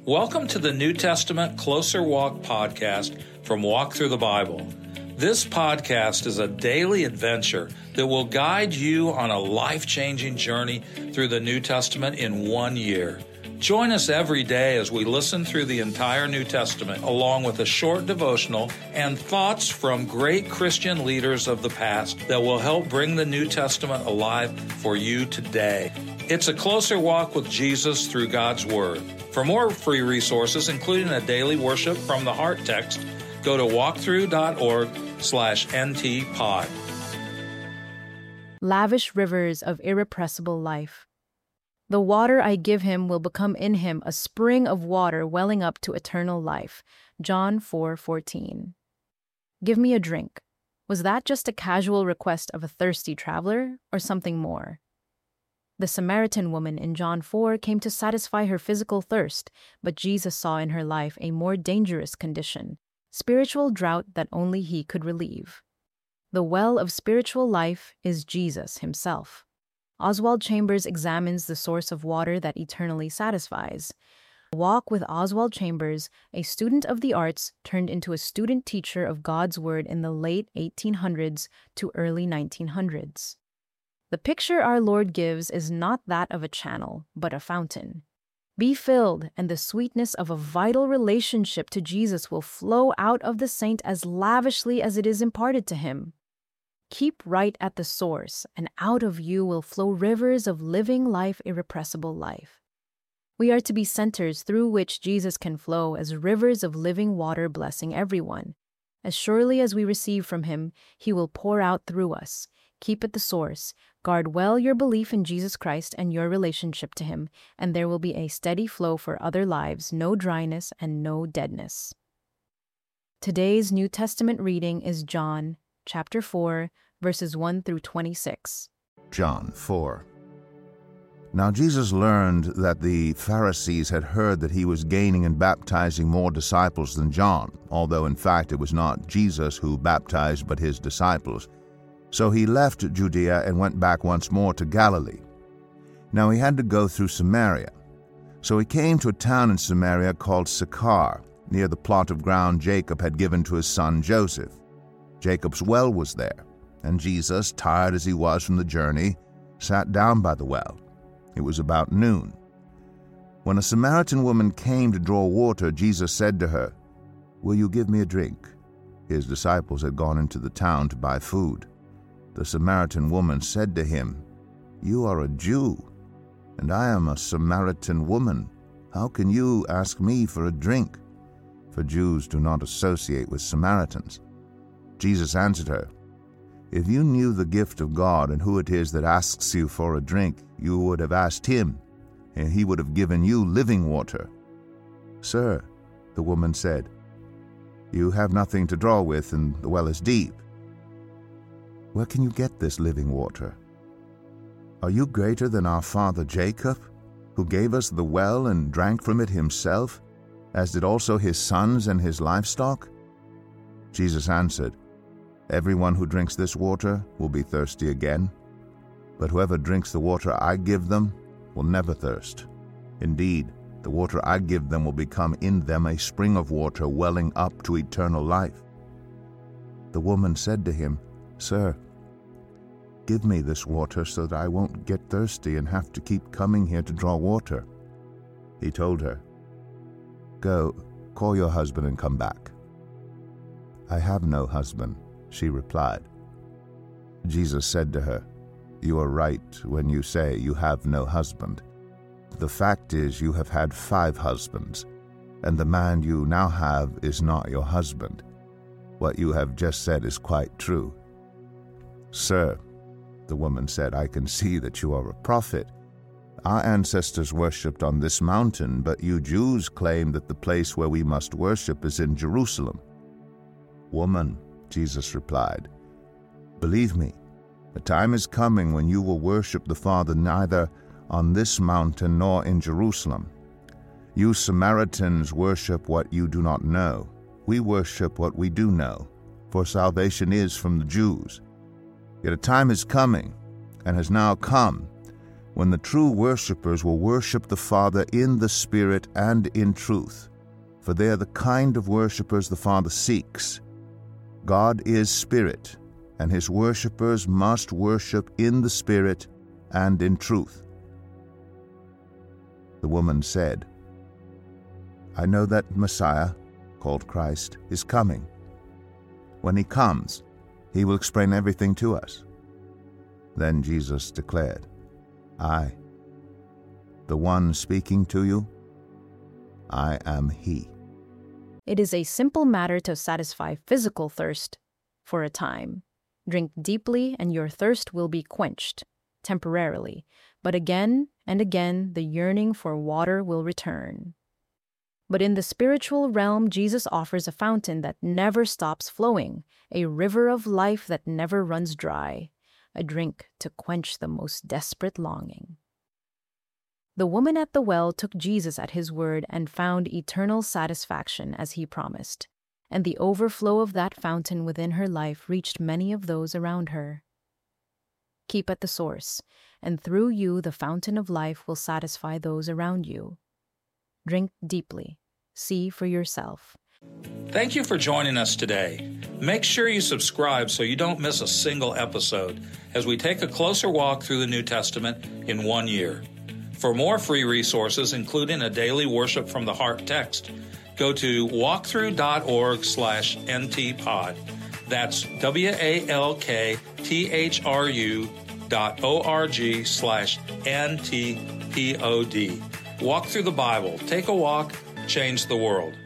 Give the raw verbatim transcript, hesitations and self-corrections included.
Welcome to the New Testament Closer Walk podcast from Walk Through the Bible. This podcast is a daily adventure that will guide you on a life-changing journey through the New Testament in one year. Join us every day as we listen through the entire New Testament, along with a short devotional and thoughts from great Christian leaders of the past that will help bring the New Testament alive for you today. It's a closer walk with Jesus through God's Word. For more free resources, including a daily worship from the Heart text, go to walkthrough.org slash ntpod. Lavish rivers of irrepressible life. The water I give him will become in him a spring of water welling up to eternal life. John four fourteen. Give me a drink. Was that just a casual request of a thirsty traveler, or something more? The Samaritan woman in John four came to satisfy her physical thirst, but Jesus saw in her life a more dangerous condition, spiritual drought that only he could relieve. The well of spiritual life is Jesus himself. Oswald Chambers examines the source of water that eternally satisfies. Walk with Oswald Chambers, a student of the arts turned into a student teacher of God's Word in the late eighteen hundreds to early nineteen hundreds. The picture our Lord gives is not that of a channel, but a fountain. Be filled, and the sweetness of a vital relationship to Jesus will flow out of the saint as lavishly as it is imparted to him. Keep right at the source, and out of you will flow rivers of living life, irrepressible life. We are to be centers through which Jesus can flow as rivers of living water, blessing everyone. As surely as we receive from him, he will pour out through us. Keep at the source. Guard well your belief in Jesus Christ and your relationship to him, and there will be a steady flow for other lives, no dryness and no deadness. Today's New Testament reading is John chapter four, verses one through twenty-six. John four. Now Jesus learned that the Pharisees had heard that he was gaining and baptizing more disciples than John, although in fact it was not Jesus who baptized but his disciples. So he left Judea and went back once more to Galilee. Now he had to go through Samaria. So he came to a town in Samaria called Sychar, near the plot of ground Jacob had given to his son Joseph. Jacob's well was there, and Jesus, tired as he was from the journey, sat down by the well. It was about noon. When a Samaritan woman came to draw water, Jesus said to her, "Will you give me a drink?" His disciples had gone into the town to buy food. The Samaritan woman said to him, "You are a Jew, and I am a Samaritan woman. How can you ask me for a drink?" For Jews do not associate with Samaritans. Jesus answered her, "If you knew the gift of God and who it is that asks you for a drink, you would have asked him, and he would have given you living water." "Sir," the woman said, "you have nothing to draw with, and the well is deep. Where can you get this living water? Are you greater than our father Jacob, who gave us the well and drank from it himself, as did also his sons and his livestock?" Jesus answered, "Everyone who drinks this water will be thirsty again, but whoever drinks the water I give them will never thirst. Indeed, the water I give them will become in them a spring of water welling up to eternal life." The woman said to him, "Sir, give me this water so that I won't get thirsty and have to keep coming here to draw water." He told her, "Go, call your husband and come back." "I have no husband," she replied. Jesus said to her, "You are right when you say you have no husband. The fact is you have had five husbands, and the man you now have is not your husband. What you have just said is quite true." "Sir," the woman said, "I can see that you are a prophet. Our ancestors worshipped on this mountain, but you Jews claim that the place where we must worship is in Jerusalem." "Woman," Jesus replied, "believe me, a time is coming when you will worship the Father neither on this mountain nor in Jerusalem. You Samaritans worship what you do not know. We worship what we do know, for salvation is from the Jews. Yet a time is coming, and has now come, when the true worshippers will worship the Father in the Spirit and in truth, for they are the kind of worshippers the Father seeks. God is Spirit, and His worshippers must worship in the Spirit and in truth. The woman said, I know that Messiah, called Christ, is coming. When He comes, He will explain everything to us. Then Jesus declared, I, the one speaking to you, I am He. It is a simple matter to satisfy physical thirst for a time. Drink deeply and your thirst will be quenched, temporarily, but again and again the yearning for water will return. But in the spiritual realm, Jesus offers a fountain that never stops flowing, a river of life that never runs dry, a drink to quench the most desperate longing. The woman at the well took Jesus at His word and found eternal satisfaction as He promised, and the overflow of that fountain within her life reached many of those around her. Keep at the source, and through you the fountain of life will satisfy those around you. Drink deeply. See for yourself. Thank you for joining us today. Make sure you subscribe so you don't miss a single episode as we take a closer walk through the New Testament in one year. For more free resources, including a daily Worship from the Heart text, go to walkthrough.org slash ntpod. That's W-A-L-K-T-H-R-U dot O-R-G slash N-T-P-O-D. Walk through the Bible. Take a walk. Change the world.